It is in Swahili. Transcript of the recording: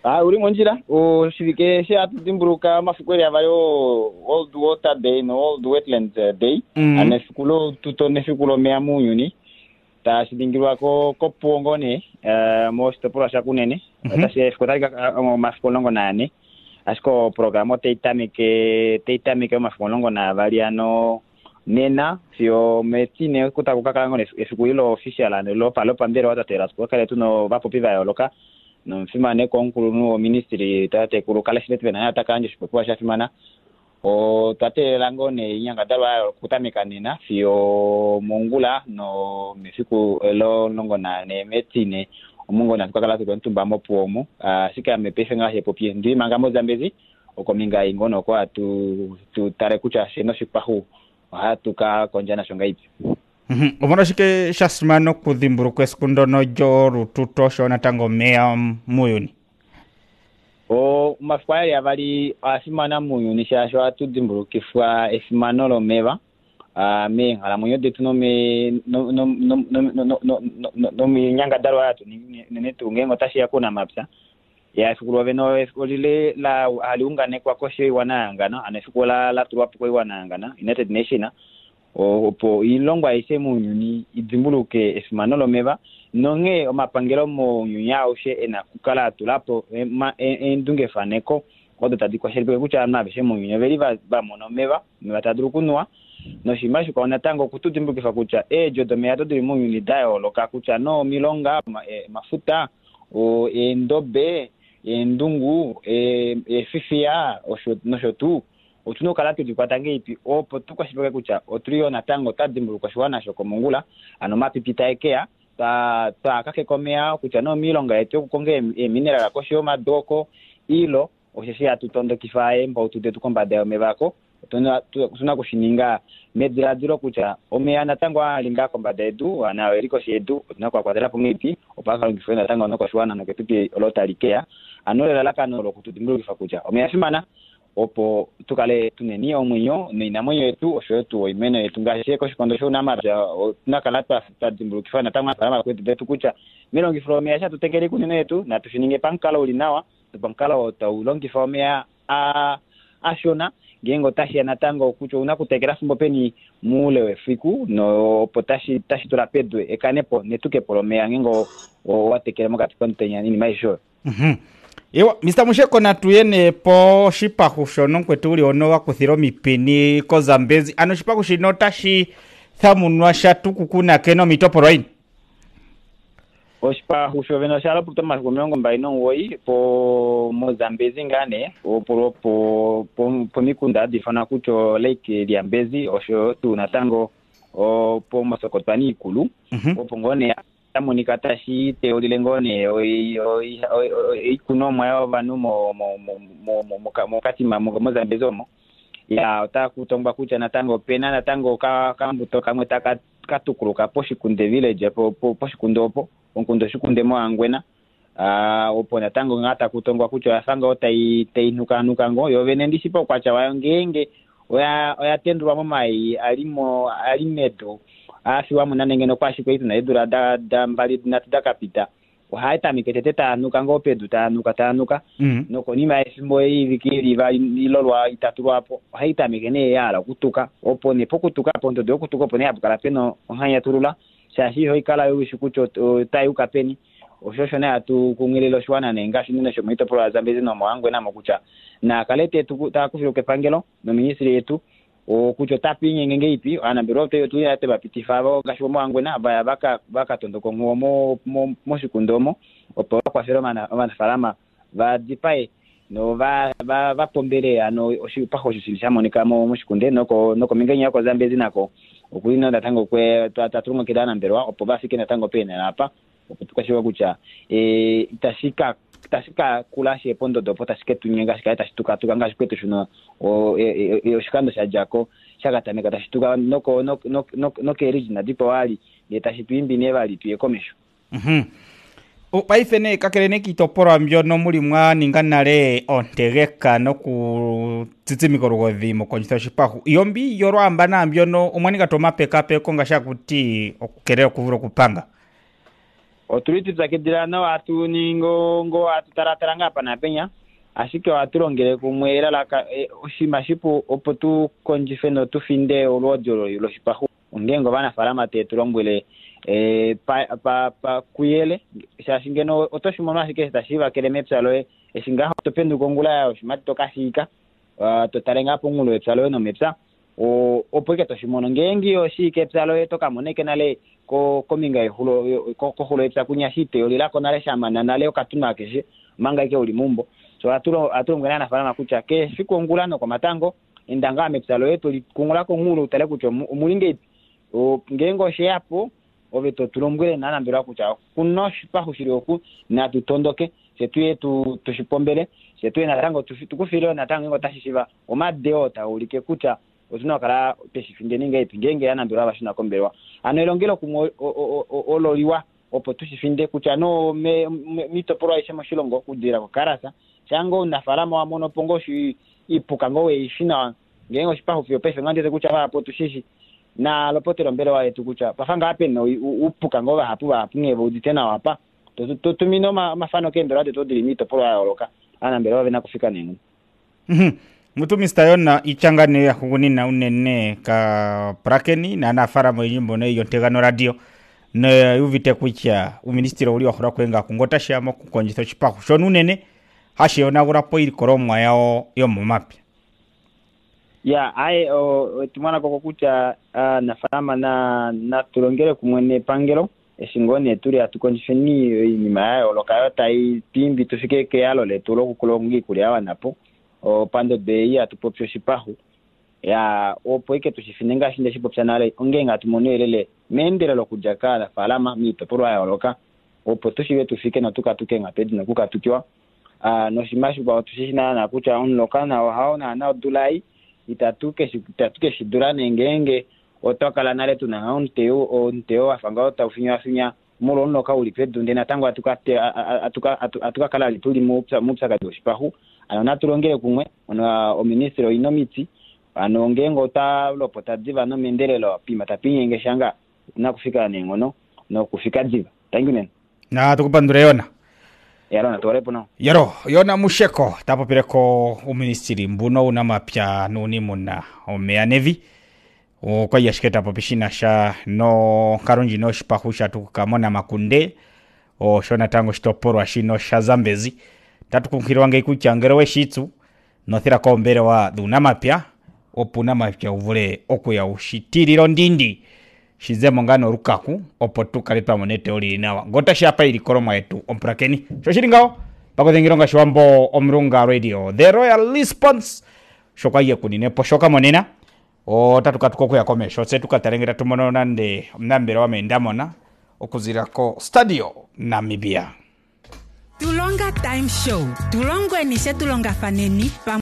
uri monjira ushirike she atudimburuka mafikiri avayo Old Water Day no Old Wetlands Day anefikulo tuto nefikulo mea munyuni ta shidingirwa ko pongone most pura shakunene ta she fikotarika mafikolongo nane asko programo teitamike mafikolongo na variano nena sio metine kutakukakango efikulo official ane lo pandero watatera kwa kale tuno vapo piva yoloka no mfimane konkulu no ministry tate kulukala shilete na atakanje shipokuwa shafimana o tate langone nyanga dalwa kutamika nina sio mongula no mifiku lo longo na ne metine omungo na tukakala tukontumba mopuomo sika mepefe nga hepopie ndi mangamo zambezi okominga ingono kwa tu tare kucha sheno shipahu hatuka konjana shonga ipi Omona shike shasmano kudhimburu kweskundo no joru tutosho na tango mea muyuni. Mafuari avali asimana muyuni shasho atudhimburu kifua efimanolo meva. Ala munyo detu no me nyanga darwa atu nenetu ngengo tashi yako na mapsa. Ya fikulu waveno olile la haliungane kwa koshe wanangana. Anefikulu la tuwapu kwa wanangana. United Nation opo ilongwa ise munyuni idzimbuluke efimanolo meva nonge omapangelo mo nyunya oshe ena kukala tulapo endunge faneko kodo tadiko shelbe kucha na beshe munyuni veli ba mono meva tadrukunwa no shimashu kwa natango kututimbuke fakucha jodo meato diri munyuni dayo loka kucha no milonga mafuta o endobe endungu fifia osho no shotu otuno kalatu dikwatange ipi opo tukashibeka kucha otrio na tango tadimbulu kwa shwana shoko mongula ano mapipita ekea ta kake komea kucha no milonga etyo kukonge mineral akosho madoko ilo osheshi atutondo kifae mba utude tukombade omevako tuna kushininga medradiro kucha omea na tango alinga kombade edu ana eriko shedu na kwa kwadela pungipi opaka ngifena tango no kwa shwana no kepipi olotalikea anole laka no lokutudimulu kifakucha omea shimana opo tukale tuneni omunyo na munyo yetu oshoto imeno yetu ngashe ko shikondo shona marja nakalata tadimbulu kifana tama para kwetu betu kucha milongi fromea sha tutekeri kunene yetu na tushininge pankala ulinawa pankala utaulongi fromea ashona gengo tashi na tango kucho unakutekera fumbo peni mule wefiku no potashi tulapedwe ekanepo netuke polomea ngengo watekera mokati kontenya nini maisho Ewa, Mr. Musheko na tuyene po shipa kushono kwetu uli ono wa kuthiro mipini ko Zambezi. Ano shipa kushino tashi thamunwa shatu kukuna keno mitoporo ini? Shipa kushoveno shala puto masikomiongo mbaino woi po Mozambezi ngane po mikunda difana kucho lake liambezi osho tu natango po masokotani ikulu po ngone Monika tashi teolile ngone ikuno mwayo vanu mokatima Mozambezomo ya otakutongwa kucha natango pena natango kambuto kamwe katukuluka poshikunde village poshikunde opo onkundo shikunde mo angwena opo natango ngata kutongwa kucha yasanga otainuka ngo yovene ndisipo kwacha wayo ngenge oya tendwa mo mai alimedo asiwa munanenge no kwashi kwetu na edura da mbali natida kapita haita miketete tanuka ngopedu tanuka noko nima efimbo evikiri va ilolwa itatu hapo haita mikene yala kutuka opo ne pokutuka pondo de kutuka opo ne abukala peno hanya turula shashi hoikala yushikucho tayuka peni oshosho na atu kungilelo shwana nengashi nino shomito pro Zambezi no mwangwe na mokucha na kalete takufiro kepangelo no ministry yetu kucho tapi ngenge ipi ana birote tu ya te bapitifavo gasho mwangwe na baka tondoko mo shikundomo opo kwa fero mana farama va dipai no va pombele ano oshipa hoshisha monika mo shikunde noko mingenya ko Zambezi nako okulina ndatango kwe taturunga kidana mberwa opo bafike natango pena hapa opo tukashiwa kucha tashika kulashe pondo dopo tashike tunyenga shika tashituka tukanga shikwetu shuno oshikando shajako shakatameka tashituka no original dipo wali yetashipimbi nevali tuyekomesho Paifene kakelene kitoporo ambyono muli mwa ninganale ontegeka no ku titsimiko rugodhimo konjito shipahu yombi yoro ambana ambyono omwani katoma pekape konga shakuti okukerera kuvuro kupanga authority zakidilana watu ngo atutaratara ngapa na penya ashike waturongere kumwera la oshimashipo opotu konjifeno tufinde olodjolo yolo shipahu ngengo bana farama te turombwele pa kuyele shashingeno otoshimono ashike tashiva kele mepsalo eshinga topendu kongula ya oshimati tokashika totarenga pungulo epsalo no mepsa opoike toshimono ngengi oshike epsalo toka moneke nale ko minga ehulo ko hulo epsa kunyashite olila konale shamana nale okatuna keshe manga ike ulimumbo so aturo ngana na farama kucha ke sikongulano kwa matango indanga mepsalo yetu likungula ko ngulu utale kucho umulinge ngengo sheapo obeto tulombwele nana ndura kucha kunoshi pa hushirioku na tutondoke setuye tushipombele setuye natango tukufilo natango ngo tashishiva omadeo ta ulike kucha uzuna kala peshifinde ninga ipingenge yana ndura bashina kombelwa anoelongelo ku ololiwa opo tushifinde kucha no mitoporo aisha mashilongo kudira ko karasa chango na farama wa monopongoshi ipuka ngowe ishina ngengo shipaho fyo pese ngande kucha hapo tushishi na lopotero mbele wa yetu kucha pafanga ape no upuka ngowe hapo ngebo uditena wapa tumino mafano kendo rade to dilimito poro ya oloka ana mbele wa na kufika nengo mutu Mr. Yona ichangane ya kugunina unene ka prakeni na nafara mwijimbo na yontegano radio na yuvite kuicha uministiro uli wakura kwenga kungota shiamo kukonjitho chipaku shonu nene hashi yona urapo ili koromwa yao yomo mapi ya ae tumwana koko kucha nafarama na tulongele kumwene pangelo eshingone turi atukonjifeni inima yae olokayota ipimbi tufike ke yalo le tulo kukulongi kuliawa napo pando bei atupopsho shipahu ya opoike tushifinenga shinde shipopsanale ongenga tumonelele mendele lokujakala falama mito poro ya oloka opo tushiwe tufike na tukatukenga pedi na kukatukiwa no shimashu ba tushishina na kucha onloka na hao na dulai itatuke shidurane ngenge otokala nale tuna onteo afanga ufinya mulo onloka ulipedu ndena tango atuka kala lituli mupsa kadoshipahu ana turongere kumwe ona oministro inomiti anongengo ta lopota diva no mendelelo pima tapinge shanga na kufika nengono no kufika diva thank you nen na tukupandure Yona yaro na tore puno Yona Musheko tapopireko uministiri mbuno una mapya nuni muna omea nevi kwa yashiketa popishina sha no karunji no shipahusha tukukamona makunde shona tango shitoporo ashino sha Zambezi tatukunkirwange ikuchangere we shitsu nothira ko mbere wa duna mapya opuna mapya uvule okuya ushitiriro ndindi shizemo ngano rukaku opo tukalipa monete oli nawa ngota shapa ili koroma yetu omprakeni shoshiringao pako dengironga shwambo omrunga radio the royal response shoka ye kuninepo shoka monena tatuka tukoku ya komesho setuka tarengera tumono nande mnambere wa mendamona okuzirako stadio Namibia Tulonga Time Show. Tulongo enishe tulonga faneni.